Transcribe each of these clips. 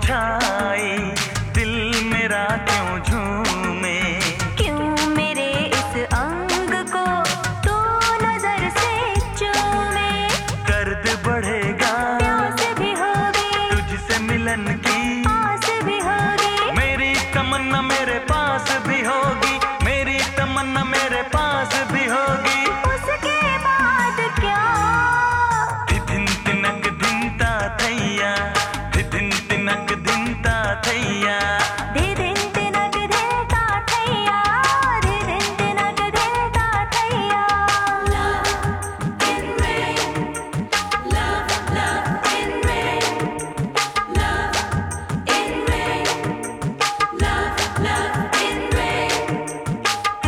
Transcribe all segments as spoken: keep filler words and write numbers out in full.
छाई, दिल मेरा क्यों झूमे। क्यों मेरे इस अंग को तू नजर से चूमे। दर्द बढ़ेगा, प्यास भी होगी, तुझसे मिलन की आस भी होगी। मेरी तमन्ना मेरे पास भी होगी, मेरी तमन्ना मेरे पास भी होगी। उसके बाद क्या? धिन तिनक धिनता थैया, धिन तिनक धिनता थैया। धिन तिनक धिनता थैया, धिन तिनक धिनता थैया। Love in rain, love, love in rain, love in rain, love, love in rain.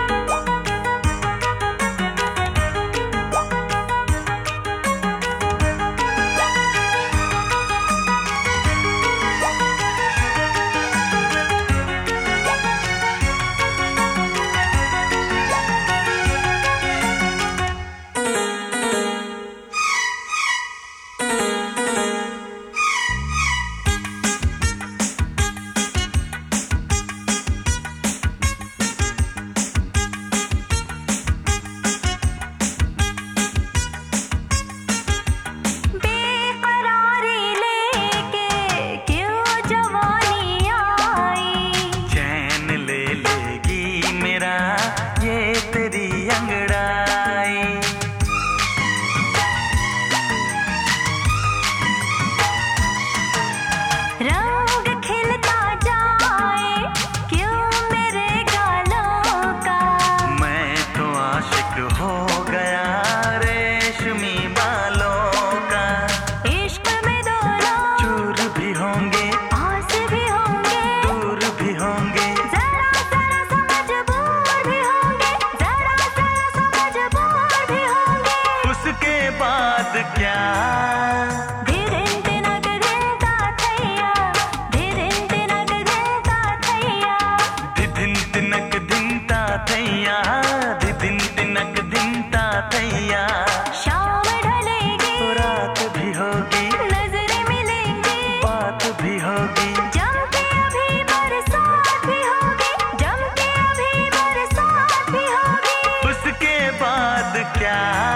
बेकरारी लेके क्यों जवानी आई। चैन ले लेगी मेरा ये तेरी अंगड़ाई। रंग खिलता जाए क्यों मेरे गालों का। मैं तो आशिक हो गया रेशमी बालों का। इश्क में दोनों चूर भी होंगे, आस भी होंगे, दूर भी होंगे। जरा जरा सा मजबूर भी होंगे, जरा जरा सा मजबूर भी होंगे। उसके बाद क्या? धिन तिनक धिनता थैया, धिन तिनक धिनता थैया। धिन तिनक धिनता थैया, धिन तिनक धिनता थैया। शाम ढलेगी, रात भी होगी, नजरें मिलेंगी, बात भी होगी। जम के अभी बरसात भी होगी, जम के अभी बरसात भी होगी। उसके बाद क्या?